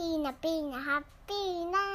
ーナピーナハッピーナ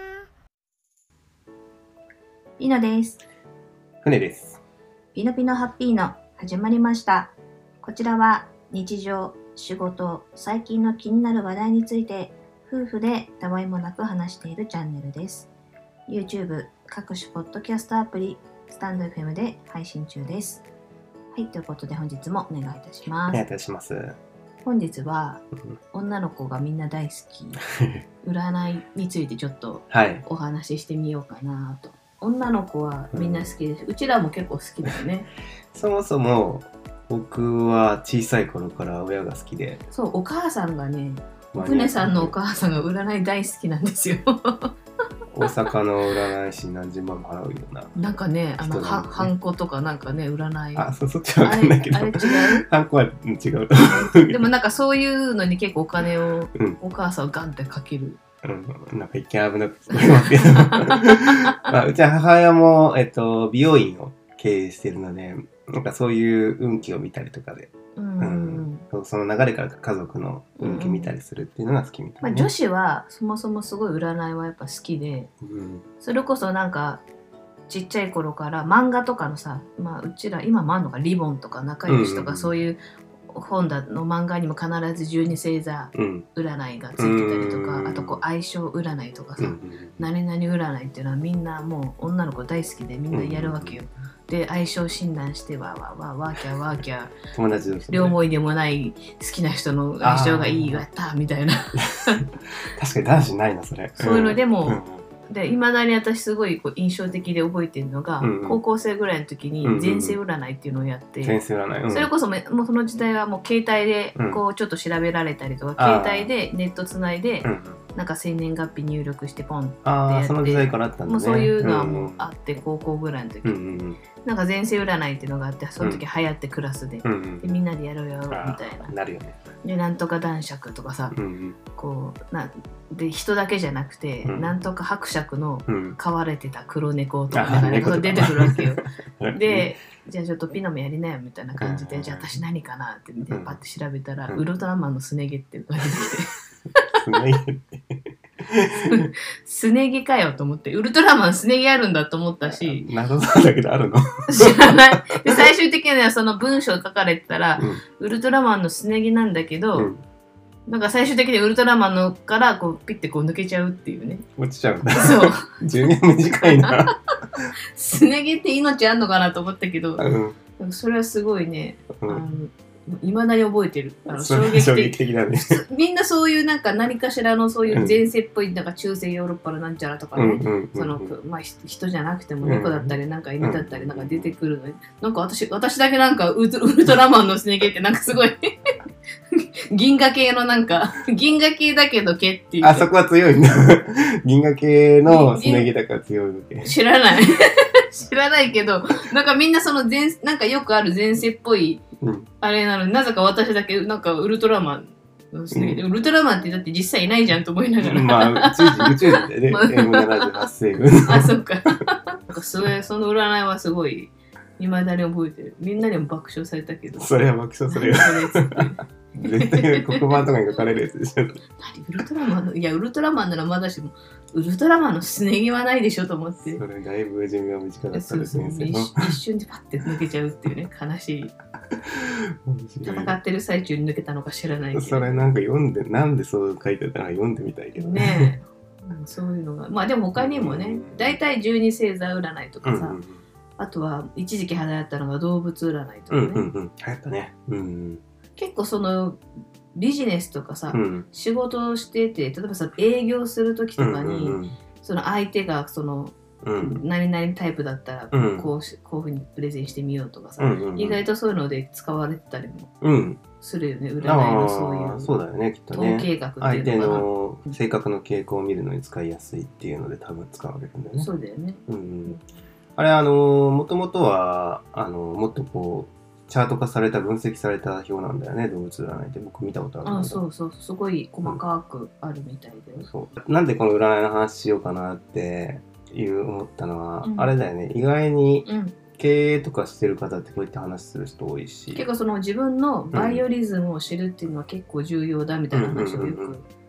ピノです。 船です。 ピノピノハッピーノ始まりました。こちらは日常、仕事、最近の気になる話題について夫婦でたわいもなく話しているチャンネルです。YouTube、各種ポッドキャストアプリ、スタンド FM で配信中です。はい、ということで本日もお願いいたします。 お願いいたします。 本日は女の子がみんな大好き占いについてちょっとお話ししてみようかなと。女の子はみんな好きです。うちらも結構好きだよね。 そもそも僕は小さい頃から親が好きで。 そう、お母さんがね、船さんのお母さんが占い大好きなんですよ。 大阪の占い師何十万も払うような。 なんかね、ハンコとかなんかね、占い。 あ、そっちは分かんないけど。 あれ違う？ ハンコは違う。 でもなんかそういうのに結構お金を、お母さんをガンってかける。 なんか一見危なく聞こえますけど。まあ、うちは母親も、美容院を経営してるので、なんかそういう運気を見たりとかで。その流れから家族の運気見たりするっていうのが好きみたいな、ね。 女子はそもそもすごい占いはやっぱ好きで、それこそなんかちっちゃい頃から漫画とかのさ、まあ、うちら今もあんのかリボンとか仲良しとかそういう本の漫画にも必ず12星座占いがついてたりとか、あとこう相性占いとかさ、何々占いっていうのはみんなもう女の子大好きでみんなやるわけよ。で相性診断してワーキャワーキャ友達です、ね、 両思いでもない好きな人の相性がいいがやったみたいな。 確かに男子ないなそれ。 そういうのでも、で未だに私すごいこう印象的で覚えてるのが、高校生ぐらいの時に前世占いっていうのをやって、 前世占い、 それこそもうその時代はもう携帯でこうちょっと調べられたりとか、携帯でネットつないで、なんか生年月日入力してポンってやって、 その時代からあったんだね。 もうそういうのはもうあって、高校ぐらいの時、なんか前世占いっていうのがあって、その時流行ってクラスで、でみんなでやろうよみたいな。 なるよね。 でなんとか男爵とかさ、こうで人だけじゃなくて、なんとか伯爵の飼われてた黒猫とか出てくるわけよ。でじゃあちょっとピノもやりなよみたいな感じで、じゃあ私何かなって見てパッて調べたら、ウルトラマンのすね毛っていう感じですね毛ってすね毛かよと思って、ウルトラマンすね毛あるんだと思ったし、 謎なんだけどあるの知らない。で最終的にはその文章書かれてたら、ウルトラマンのすね毛なんだけど、なんか最終的にウルトラマンのからこうピッてこう抜けちゃうっていうね。 落ちちゃうんだ。 そう。 寿命短いな。 すね毛って命あんのかなと思ったけど、それはすごいね、いまだに覚えてる。衝撃的だね。 みんなそういうなんか何かしらのそういう前世っぽい、なんか中世ヨーロッパのなんちゃらとかね、そのまあ人じゃなくても猫だったりなんか犬だったりなんか出てくるのに、なんか私だけなんかウルトラマンのすね毛ってなんかすごい銀河系のなんか銀河系だけど毛っていう。 あそこは強いんだ。銀河系のすね毛だから強いわけ。 知らない知らないけど、なんかみんなそのなんかよくある前世っぽいあれなのに、なぜか私だけなんかウルトラマンのすね毛で、ウルトラマンってだって実際いないじゃんと思いながら。 まあ宇宙人でね。M78 星群。 あ、そっか。なんかその占いはすごい未だに覚えてる。みんなにも爆笑されたけど。 それは爆笑するよ。絶対黒板とかに書かれるやつでしょ。 何ウルトラマンの、いやウルトラマンならまだしもウルトラマンのすね毛はないでしょと思って。 それだいぶ寿命短かったですね。 一瞬でパッて抜けちゃうっていうね、悲しい。戦ってる最中に抜けたのか知らないけど。 それなんか読んで、なんでそう書いてたら読んでみたいけどね。そういうのが、まあでも他にもね、大体12星座占いとかさ、あとは一時期流行ったのが動物占いとかね。 流行ったね。 結構そのビジネスとかさ、仕事をしてて、例えばさ営業する時とかに、その相手がその、何々タイプだったらこういうふうにプレゼンしてみようとかさ、意外とそういうので使われてたりもするよね、占いのそういう。 そうだよね、きっとね。 統計学っていうのかな。 相手の性格の傾向を見るのに使いやすいっていうので多分使われるんだよね。 そうだよね。 あれもともとはもっとこうチャート化された分析された表なんだよね、動物占いって僕見たことあるんだけど。 そうすごい細かくあるみたいで、 そうなんでこの占いの話しようかなって思ったのは、あれだよね、意外に経営とかしてる方ってこういった話する人多いし、 結構その自分のバイオリズムを知るっていうのは結構重要だみたいな話をよく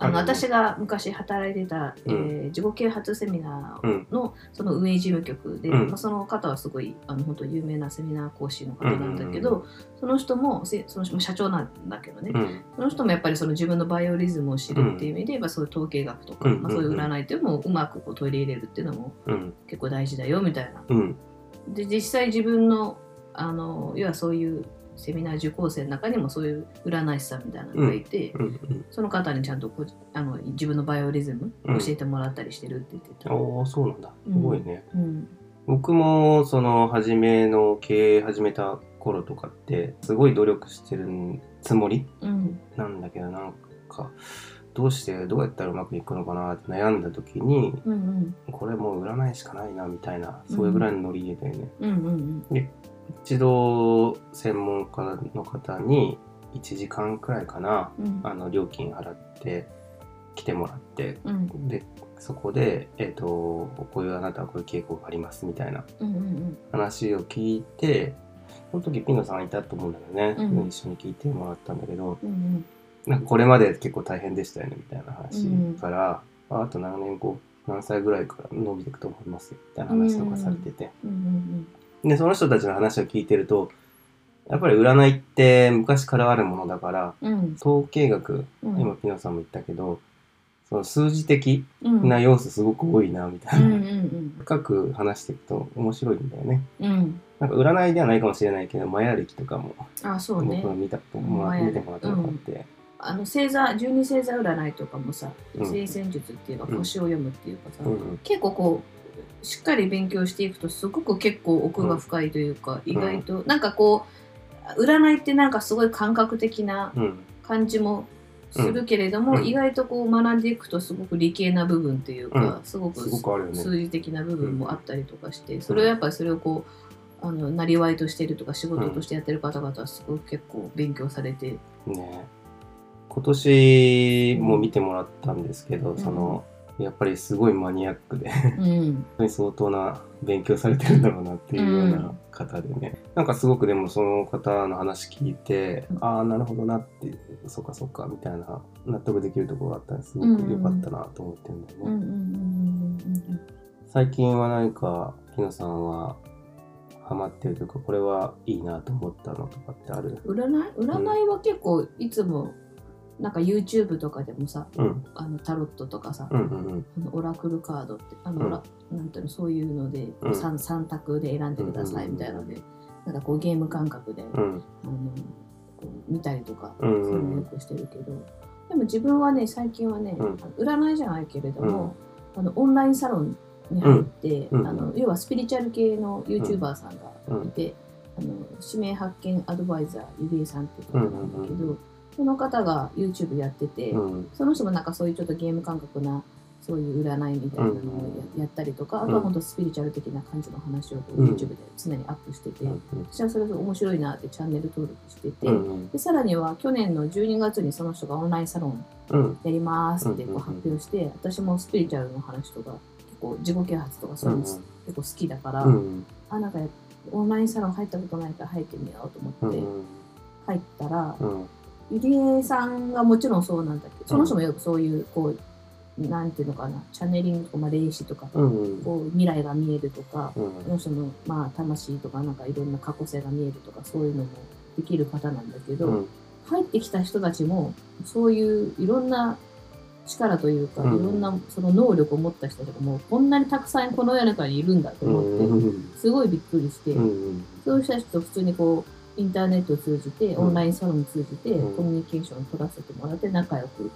私が昔働いてた、自己啓発セミナーのその運営事務局で、その方はすごい本当有名なセミナー講師の方なんだけど、その人も社長なんだけどね、その人もやっぱりその自分のバイオリズムを知るっていう意味で、そういう統計学とか、そういう占いっていうのもうまくこう取り入れるっていうのも結構大事だよみたいな。で実際自分の要はそういうセミナー受講生の中にもそういう占い師さんみたいなのがいて、その方にちゃんと自分のバイオリズム教えてもらったりしてるって言ってた。 ああ、そうなんだ。すごいね。僕もその初めの経営始めた頃とかってすごい努力してるつもりなんだけど、なんかどうやったらうまくいくのかなって悩んだ時に、これもう占いしかないなみたいな、そういうぐらいのノリでね。で一度専門家の方に1時間くらいかな、料金払って来てもらって、でそこで、こういうあなたはこういう傾向がありますみたいな話を聞いて、その時ピノさんいたと思うんだよね、一緒に聞いてもらったんだけど、なんかこれまで結構大変でしたよねみたいな話から、あと何年後何歳ぐらいから伸びていくと思いますみたいな話とかされてて、でその人たちの話を聞いてると、やっぱり占いって昔からあるものだから、統計学、今ピノさんも言ったけど、その数字的な要素すごく多いなみたいな、深く話していくと面白いんだよね。なんか占いではないかもしれないけど、マヤ歴とかも僕が見てもらったことがあって、 星座12星座占いとかもさ、星占術っていうか星を読むっていうかさ、結構こうしっかり勉強していくとすごく結構奥が深いというか、意外となんかこう占いってなんかすごい感覚的な感じもするけれども、意外とこう学んでいくとすごく理系な部分というか、すごく数字的な部分もあったりとかして、それをやっぱりそれをこうなりわいとしているとか仕事としてやってる方々はすごく結構勉強されて、 今年も見てもらったんですけど、やっぱりすごいマニアックで本当に相当な勉強されてるんだろうなっていうような方でね、なんかすごくでもその方の話聞いて、ああなるほどなって、そっかそっかみたいな納得できるところがあったらすごく良かったなと思ってるんだよね。最近は何かピノさんはハマってるというか、これはいいなと思ったのとかってある？ 占いは結構いつもなんか YouTube とかでもさ、タロットとかさ、オラクルカードってなんていうの、そういうので、3択で選んでくださいみたいなので、なんかこうゲーム感覚で、見たりとか、そういうのよくしてるけど、でも自分はね、最近はね、占いじゃないけれども、オンラインサロンに入って、要はスピリチュアル系の YouTuber さんがいて、指名発見アドバイザーゆりえさんっていう方なんだけど、その方が YouTube やってて、その人もなんかそういうちょっとゲーム感覚なそういう占いみたいなのをやったりとか、あとは本当スピリチュアル的な感じの話を YouTube で常にアップしてて、私はそれが面白いなってチャンネル登録してて、でさらには去年の12月にその人がオンラインサロンやりますってこう発表して、私もスピリチュアルの話とか結構自己啓発とかそういうの結構好きだから、なんかオンラインサロン入ったことないから入ってみようと思って入ったら、ゆりえさんがもちろんそうなんだけど、その人もよくそういうこうなんていうのかな、チャネリングとか、霊視とか、こう未来が見えるとか、その人の魂とかなんかいろんな過去性が見えるとか、そういうのもできる方なんだけど、入ってきた人たちもそういういろんな力というか、いろんなその能力を持った人とかもこんなにたくさんこの世の中にいるんだと思って、すごいびっくりして、そういう人たちと普通にこうインターネットを通じて、オンラインサロンを通じて、コミュニケーションを取らせてもらって、仲良く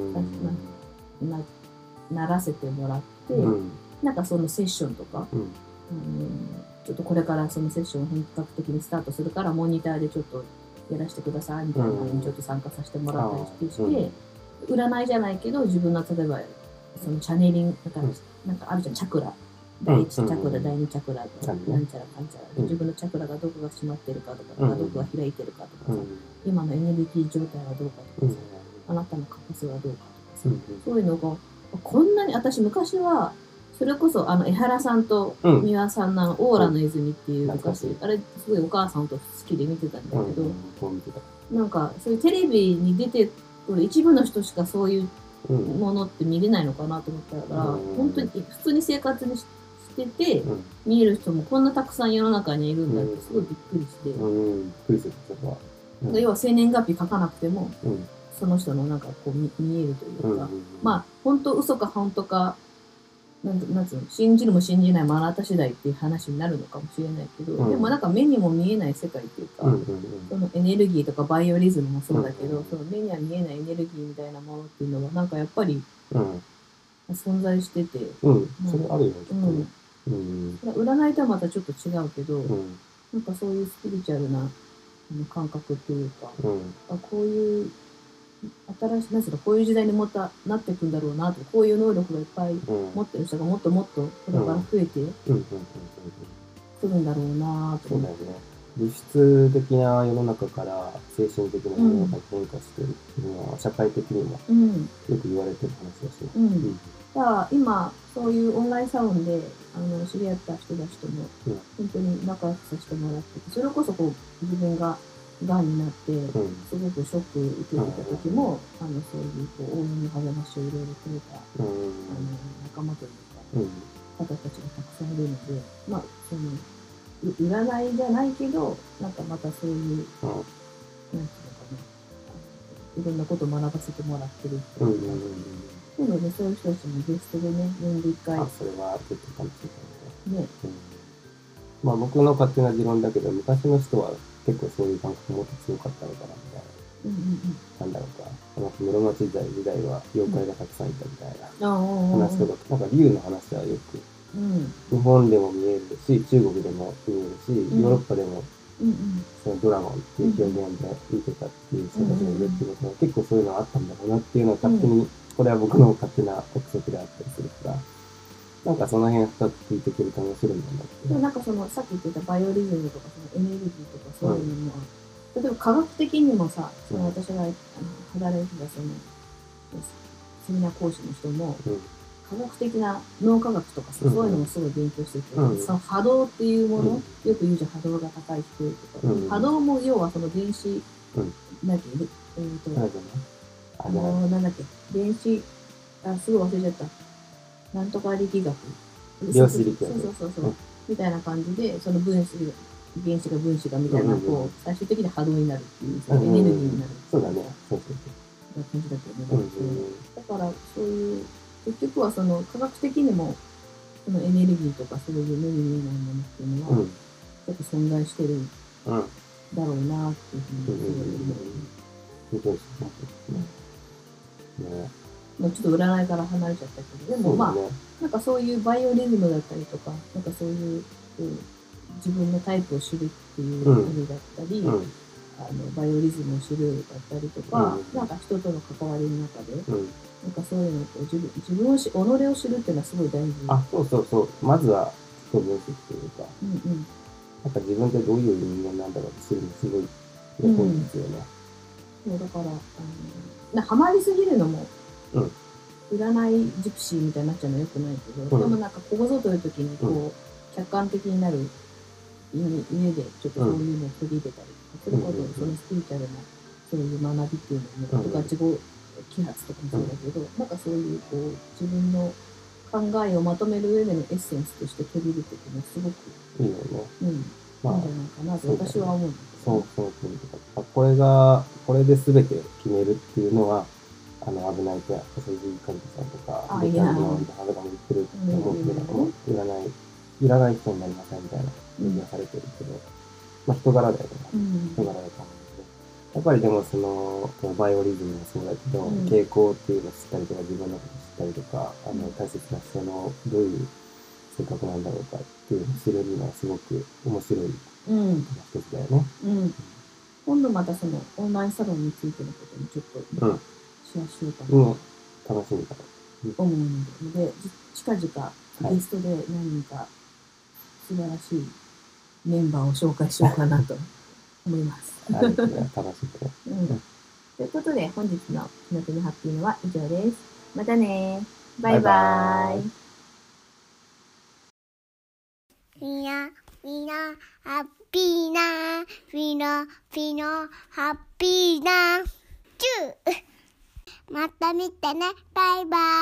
ならせてもらって、なんかそのセッションとか、ちょっとこれからそのセッションを本格的にスタートするから、モニターでちょっとやらせてくださいみたいなのにちょっと参加させてもらったりして、占いじゃないけど、自分の例えば、そのチャネリング、なんかあるじゃん、チャクラ。第1チャクラ、第2チャクラとか、なんちゃらかんちゃら、自分のチャクラがどこが閉まってるかとか、どこが開いてるかとかさ、今のエネルギー状態はどうかとかさ、あなたの過去性はどうかとかさ、そういうのが、こんなに、私昔は、それこそ江原さんと三輪さんのオーラの泉っていう昔、あれすごいお母さんと好きで見てたんだけど、なんかそういうテレビに出てくる一部の人しかそういうものって見れないのかなと思ったら、本当に普通に生活にしてて、見える人もこんなたくさん世の中にいるんだってすごいびっくりして。びっくりする、それは。要は生年月日書かなくても、その人のなんかこう見えるというか、まあ、本当嘘か本当か、なんつうの、信じるも信じないもあなた次第っていう話になるのかもしれないけど、でもなんか目にも見えない世界っていうか、そのエネルギーとかバイオリズムもそうだけど、その目には見えないエネルギーみたいなものっていうのはなんかやっぱり存在してて、 それあるよね。 占いとはまたちょっと違うけど、なんかそういうスピリチュアルな感覚っていうか、こういう新しい、なんつうの、こういう時代になっていくんだろうなと、こういう能力がいっぱい持ってる人がもっともっとこれから増えてくるんだろうなと思って。 物質的な世の中から精神的な世の中に変化してるっていうのは社会的にもよく言われてる話だし、 だから今そういうオンラインサロンで知り合った人たちとも本当に仲良くさせてもらってて、それこそこう自分ががんになってすごくショック受けてた時も、そういうこう応援の励ましをいろいろくれた仲間というか方たちがたくさんいるので、まあその占いじゃないけど、なんかまたそういう、なんていうのかな、いろんなことを学ばせてもらってるっていうか、そういうので、そういう人たちもゲストでね、呼んで一回。 それはちょっと楽しいかもね。まあ僕の勝手な持論だけど、昔の人は結構そういう感覚もっと強かったのかなみたいな。なんだろうか。室町時代は妖怪がたくさんいたみたいな話とか、なんか竜の話はよく、日本でも見えるし、中国でも見えるし、ヨーロッパでも、そのドラゴンっていう表現で見てたっていう人たちがいるっていうことは、結構そういうのがあったんだろうなっていうのは勝手に、これは僕の勝手な憶測であったりするから、なんかその辺2つ聞いてくると面白いんだなって。 でもなんかその、さっき言ってたバイオリズムとか、そのエネルギーとかそういうのは、例えば科学的にもさ、その私が働いてたその、セミナー講師の人も、科学的な脳科学とかさ、そういうのもすごい勉強してて、その波動っていうもの、よく言うじゃん、波動が高い人とか、波動も要はその電子、なんだっけ、なんだっけ、電子、すごい忘れちゃった。なんとか力学。 量子力学。 そう。みたいな感じで、その分子が、原子が分子がみたいな、こう、最終的に波動になるっていう、そのエネルギーになる。 そうだね。そう。 な感じだけどね。だから、そういう、結局はその科学的にもそのエネルギーとかそういう目に見えないものっていうのはちょっと存在してるだろうなっていうふうにすごい思う。ちょっと占いから離れちゃったけど、でもまあなんかそういうバイオリズムだったりとか、なんかそういう自分のタイプを知るっていう意味だったり、バイオリズムを知るだったりとか、なんか人との関わりの中で。なんかそういうのと自分を己を知るっていうのはすごい大事。 そう。まずは自己分析というか、なんか自分ってどういう人間なんだろうって知るのすごいimportantですよね。 そうだからハマりすぎるのも、占いジプシーみたいになっちゃうのはよくないけど、でもなんかここぞという時にこう、客観的になる上でちょっとそういうのを取り入れたりとか、それこそそのスピリチュアルなそういう学びっていうのも、とか自己啓発とかもそうだけど、なんかそういうこう自分の考えをまとめる上でのエッセンスとして取り入れていくのはすごくいいよね。 いいんじゃないかなと私は思うんだけど。 これで全て決めるっていうのは危ないとや細井和樹さんとかベターの母が言ってると思うけど、占い人になりませんみたいな言い方されてるけど、まあ人柄だよね。人柄だと思う。やっぱりでもそのバイオリズムもそうだけど、傾向っていうのを知ったりとか自分のこと知ったりとか大切な人のどういう性格なんだろうかっていうのを知るにはすごく面白い一つだよね。 今度またそのオンラインサロンについてのことにちょっとシェアしようかなと楽しみだと思うので、近々ゲストで何人か素晴らしいメンバーを紹介しようかなと思います。 楽しみだ。 ということで本日の気の国ハッピーのは以上です。またね。バイバイ。 みんなハッピーなみんなハッピーなチューまた見てね。バイバイ。